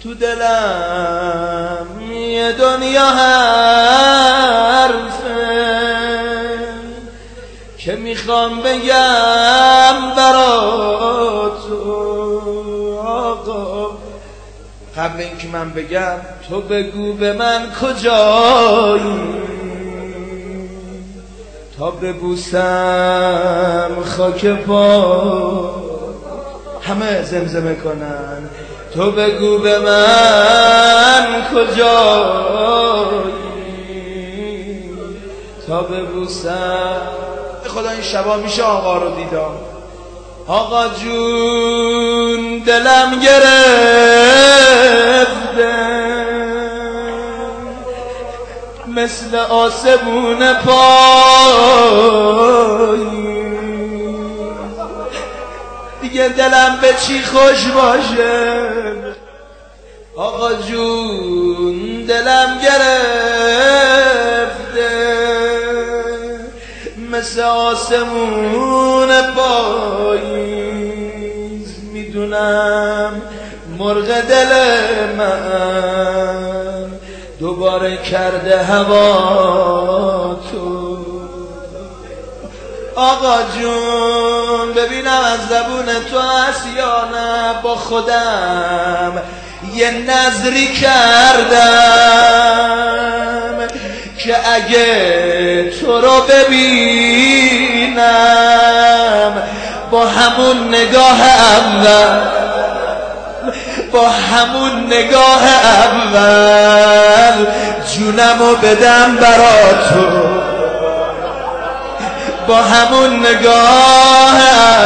تو دلم یه دنیا حرفه که میخوام بگم برا تو آقا. قبل اینکه من بگم تو بگو به من کجایی تا ببوسم خاک پا. همه زمزمه کنن تو بگو به من کجایی تا ببوسم. خدا این شبا میشه آقا رو دیدم. آقا جون دلم گرفته مثل آسمون پایی، دیگه دلم به چی خوش باشه. آقا جون دلم گرفته مثل آسمون پاییز. میدونم مرغ دل من دوباره کرده هوا تو. آقا جون ببینم از زبون تو هست یا نه. با خودم یه نظری کردم که اگه تو رو ببینم با همون نگاه اول، با همون نگاه اول جونمو بدم برا تو. با همون نگاه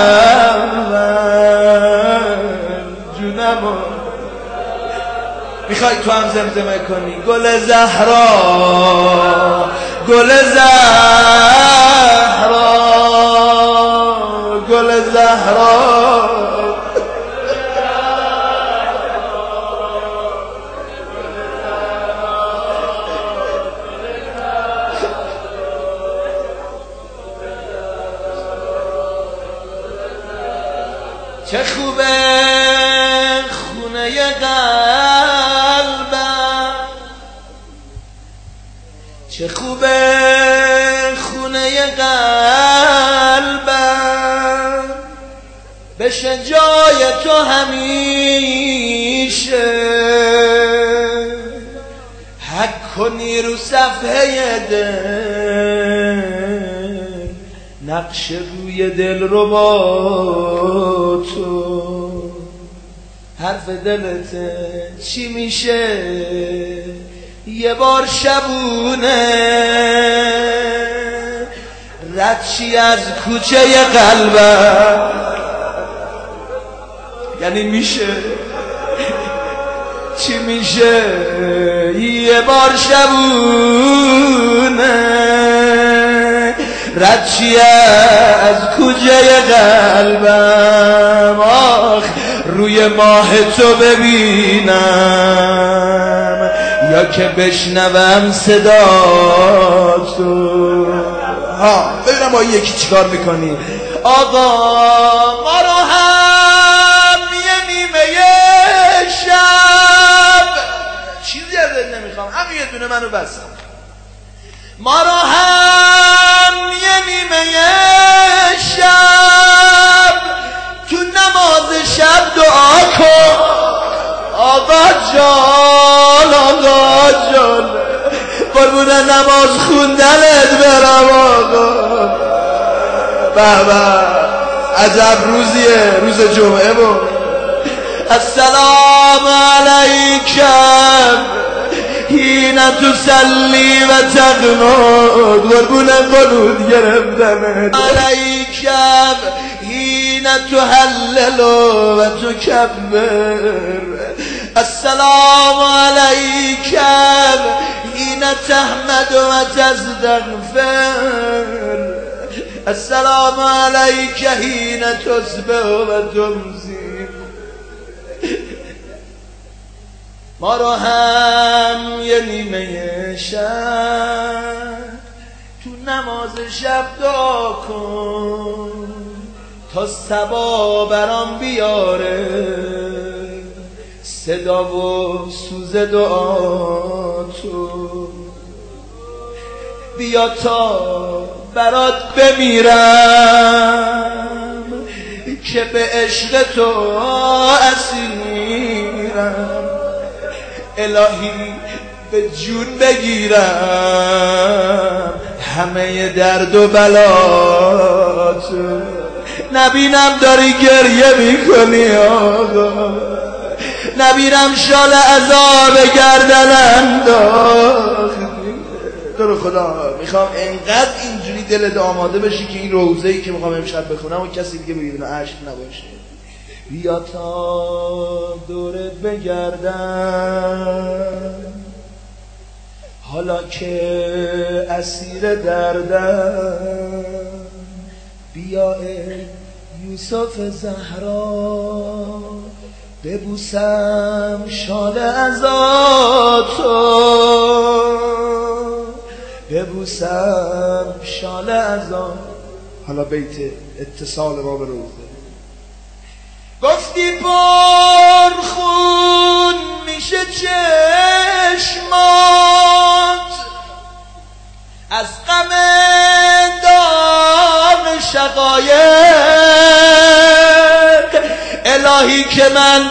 اول جونمو. میخوای تو هم زمزمه کنی گل زهرا گل زهرا گل زهرا چه خوبه خونه قلبم، چه خوبه خونه قلبم بشه جای تو همیشه. حک کنی رو صفحه دل نقش روی دل رو با تو. حرف دلته چی میشه یه بار شبونه رد چی از کوچه قلبم. یعنی میشه چی میشه یه بار شبونه رد چی از کوچه قلبم. آخ روی ماه تو ببینم یا که بشنوم صدا تو. ببینم با یکی چیکار میکنی. آقا ما رو هم یه نیمه شب، چیزی ازت نمیخوام، همین یه دونه منو بس. ما رو هم یه نیمه شب تو نماز شب دعا کن. آقا جان آقا جان قربون نماز خوندنت برم آقا. بابا عجب روزیه، روز جمعه بود. السلام علیکم حین تسلی و تقنط. قربون قنوت گرفتمت. علیکم حین تهلل و تکبر. السلام علیکم حین تحمد و تستغفر. السلام علیک حین تصبح و تمسی. ما رو هم یه نیمه شب تو نماز شب دعا کن تا صبا برام بیاره. صدا و سوز دعا تو، بیا تا برات بمیرم که به عشق تو اسیرم. الهی به جون بگیرم همه درد و بلات. نبینم داری گریه میکنی آقا، نبینم شال عذاب گردن انداختی. تو رو خدا میخوام انقدر اینجوری دلت آماده بشی که این روزه‌ای که میخوام امشب بخونم و کسی دیگه بدون اشک نباشه. بیا تا دورت بگردم حالا که اسیر دردم. بیا ای یوسف زهرا ببوسم شال عزاتو، ببوسم شال عزا. حالا بیت اتصال ما به روزه. گفتی پرخون میشه چشمات از غم داغ شقایق. الهی که من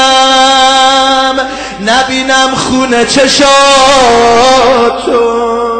بمیرم نبینم خون چشاتو.